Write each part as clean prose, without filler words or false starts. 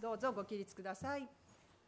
どうぞご起立ください。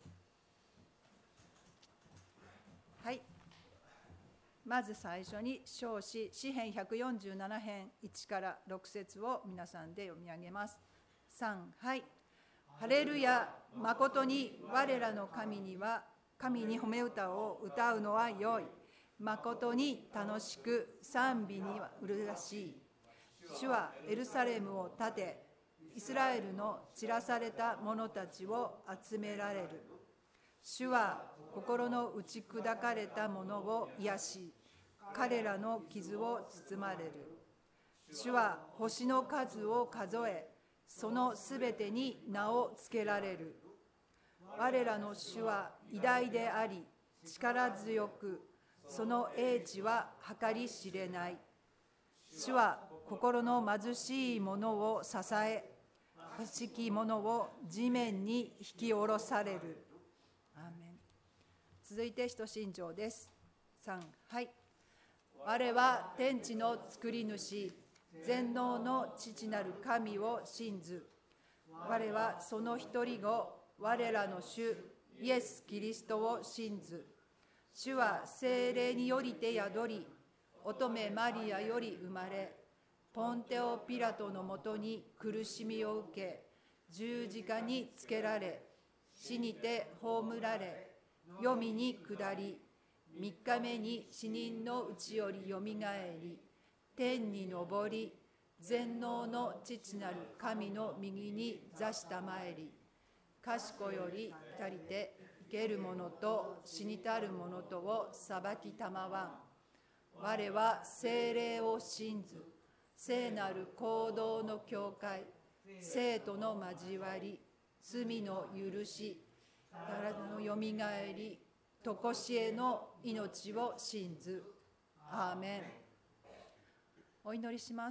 はい。まず最初に唱詩詩編147編1から6節を皆さんで読み上げます。3、はい。ハレルヤ、まことに我らの神に褒め歌を歌うのは良い。まことに楽しく賛美には麗しい。主はエルサレムを建て、イスラエルの散らされた者たちを集められる。主は心の打ち砕かれた者を癒し、彼らの傷を包まれる。主は星の数を数え、そのすべてに名をつけられる。我らの主は偉大であり、力強く、その英知は計り知れない。主は心の貧しい者を支え、悪しき者を地面に引き下ろされる。アーメン。続いて使徒信条です。3、はい。我は天地の作り主、全能の父なる神を信ず。我はその一人子、我らの主イエス・キリストを信ず。主は聖霊によりて宿り、乙女マリアより生まれ、ポンテオ・ピラトのもとに苦しみを受け、十字架につけられ、死にて葬られ、黄泉に下り、3日目に死人のうちよりよみがえり、天に昇り、全能の父なる神の右に座したまえり、賢よりたりて生ける者と死にたる者とを裁きたまわん。我は聖霊を信ず、聖なる行動の教会、生徒の交わり、罪の許し、体のよみがえり、とこしえの命を信ず。アーメン。お祈りします。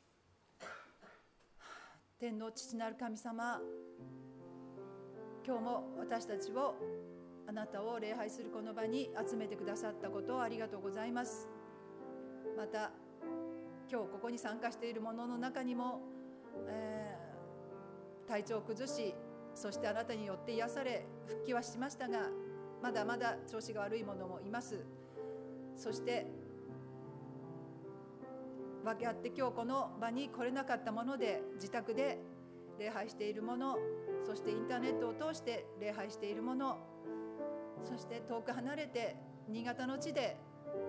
天の父なる神様、今日も私たちをあなたを礼拝するこの場に集めてくださったことをありがとうございます。また今日ここに参加している者の中にも、体調を崩し、そしてあなたによって癒され復帰はしましたが、まだまだ調子が悪い者もいます。そして訳あって今日この場に来れなかったもので、自宅で礼拝している者、そしてインターネットを通して礼拝している者、そして遠く離れて新潟の地で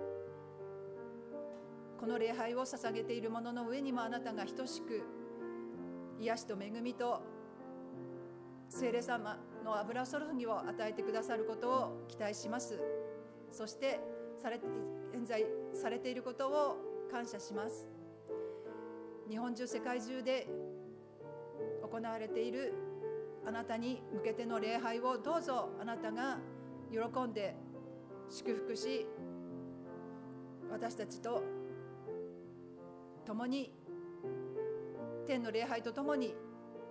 この礼拝を捧げている者の上にも、あなたが等しく癒しと恵みと聖霊様の油注ぎを与えてくださることを期待します。そして現在されていることを感謝します。日本中、世界中で行われているあなたに向けての礼拝をどうぞあなたが喜んで祝福し、私たちと共に天の礼拝と共に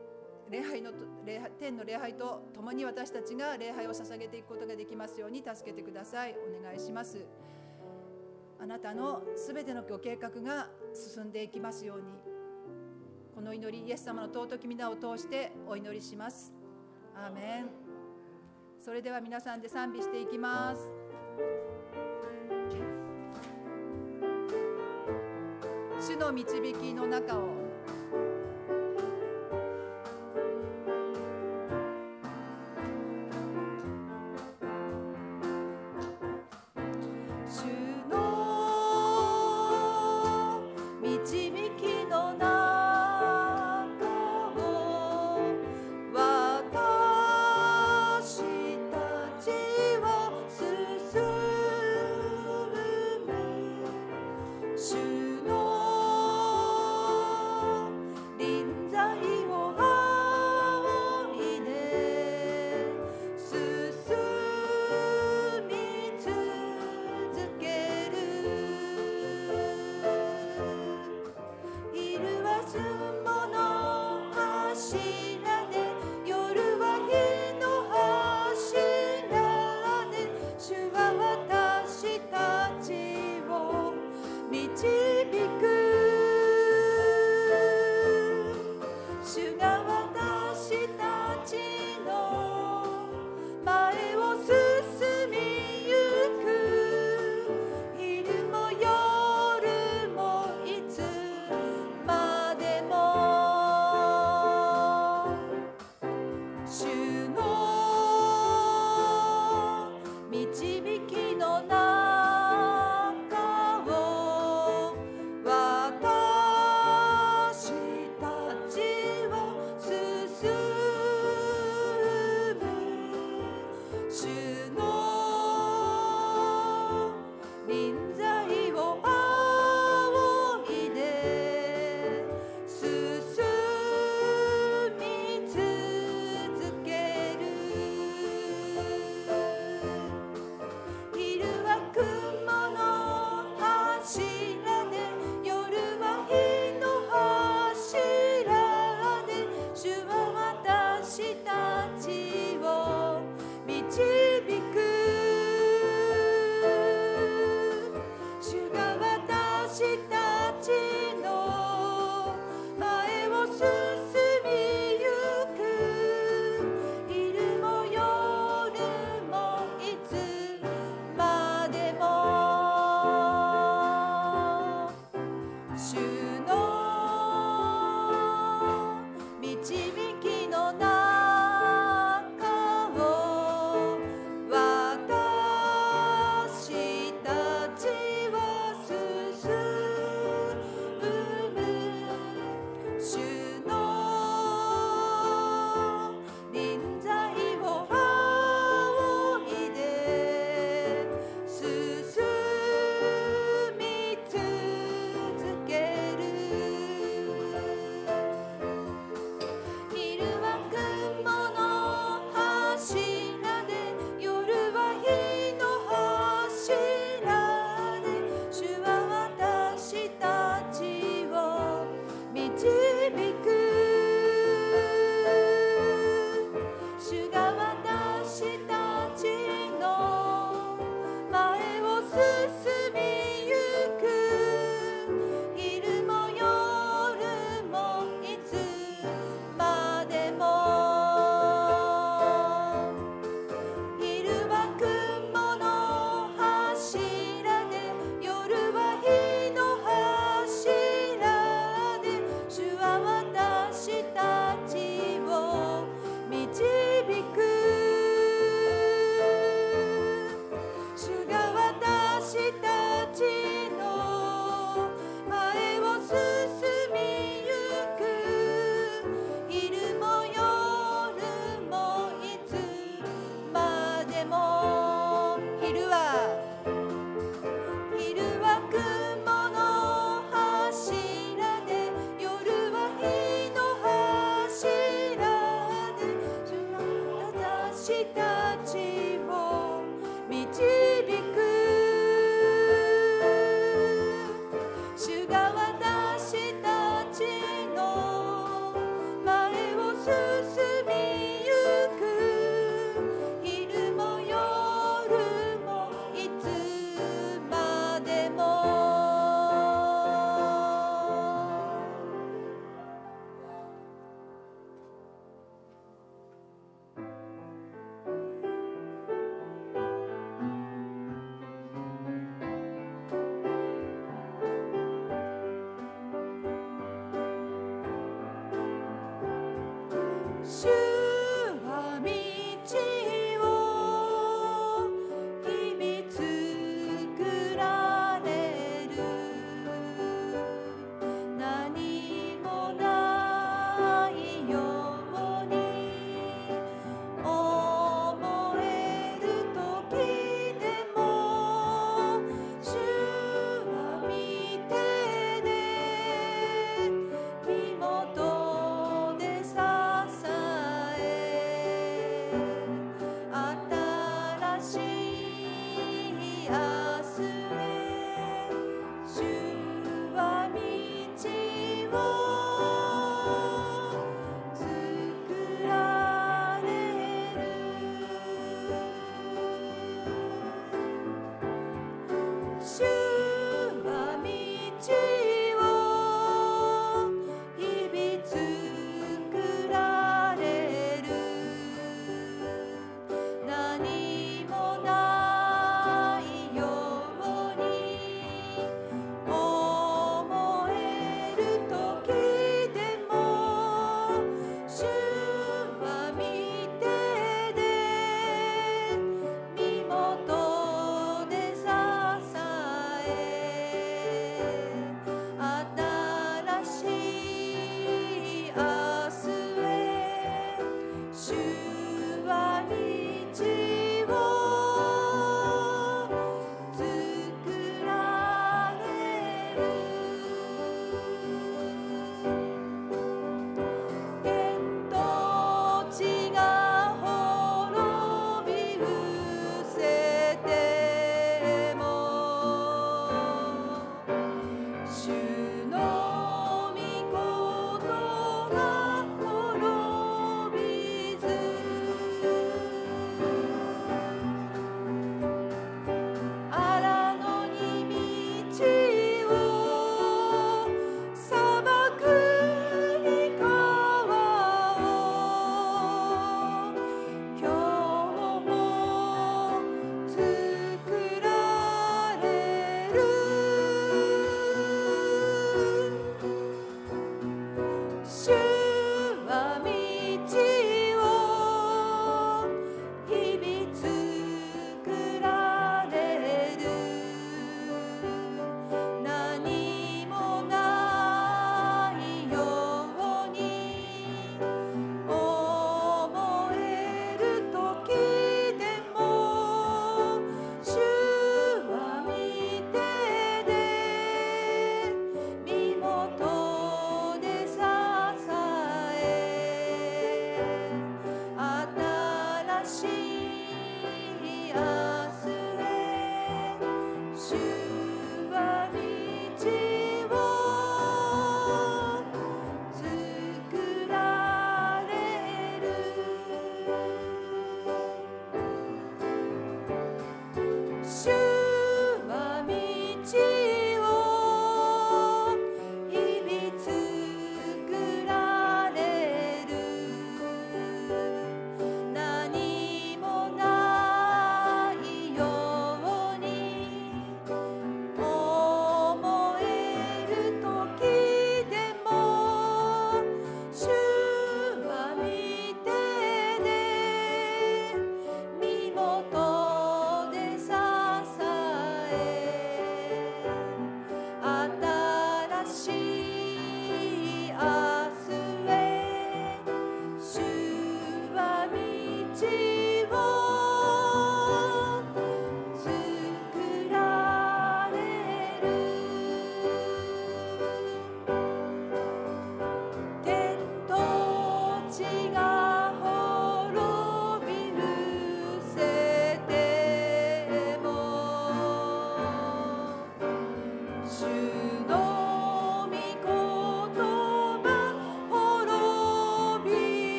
天の礼拝と共に私たちが礼拝を捧げていくことができますように助けてください。お願いします。あなたのすべてのご計画が進んでいきますように、この祈りイエス様の尊き皆を通してお祈りします。アーメン。それでは皆さんで賛美していきます。主の導きの中を主の私たちを導く。主が私たちの前を進みゆく。昼も夜もいつまでも。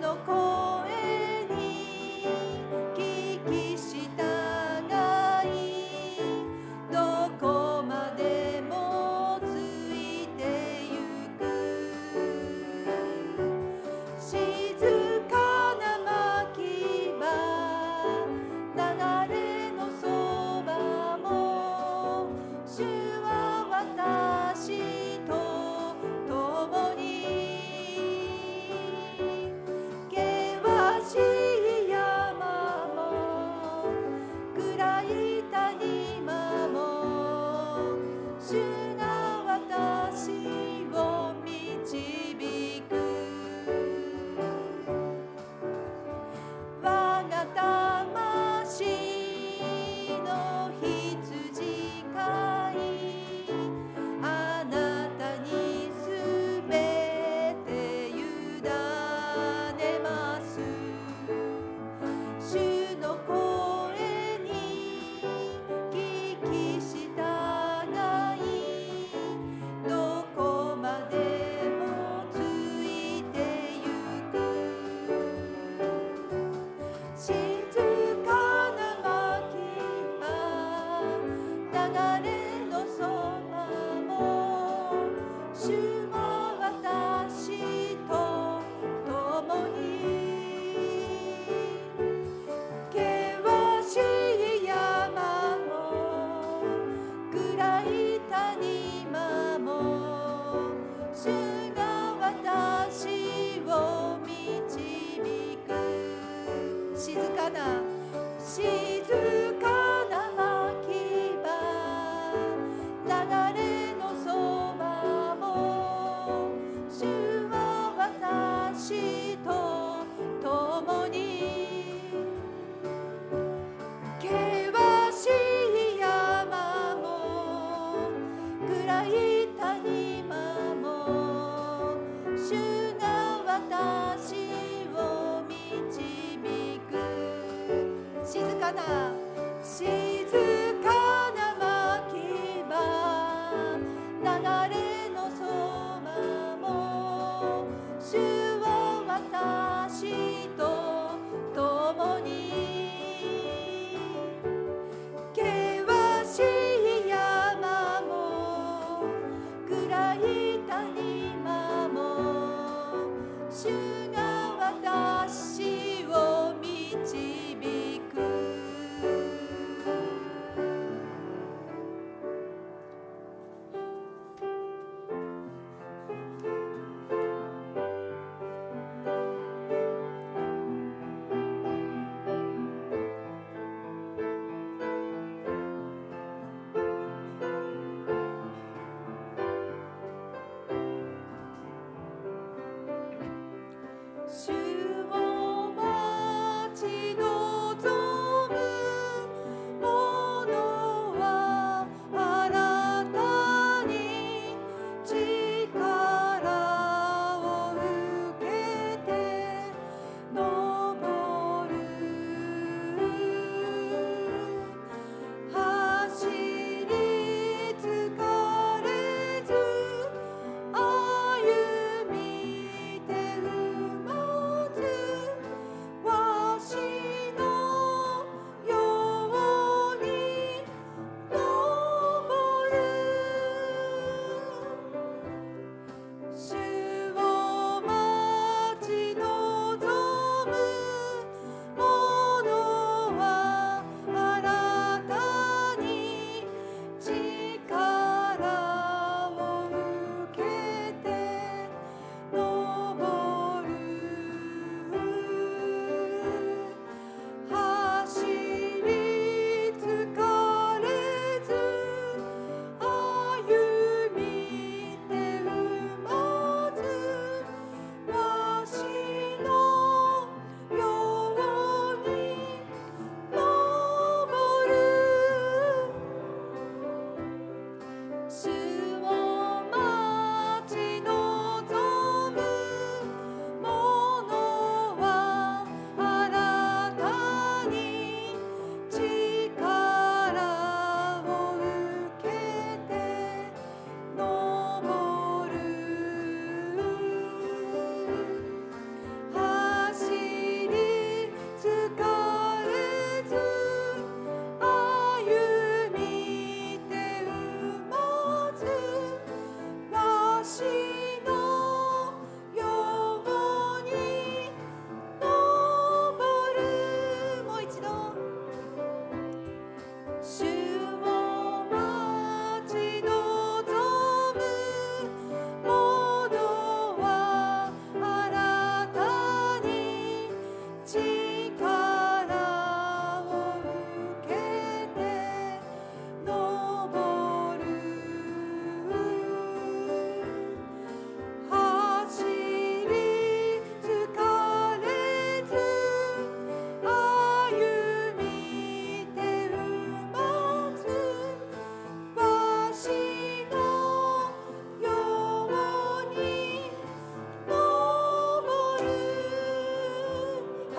「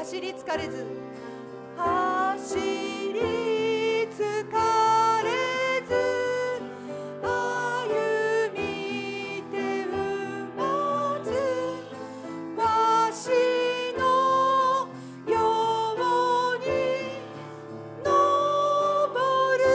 走り疲れず走り疲れず歩み手踏まずわしのように登る。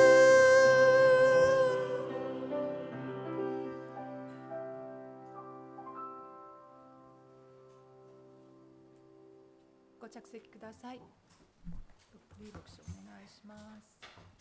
ご着席ください。6章お願いします。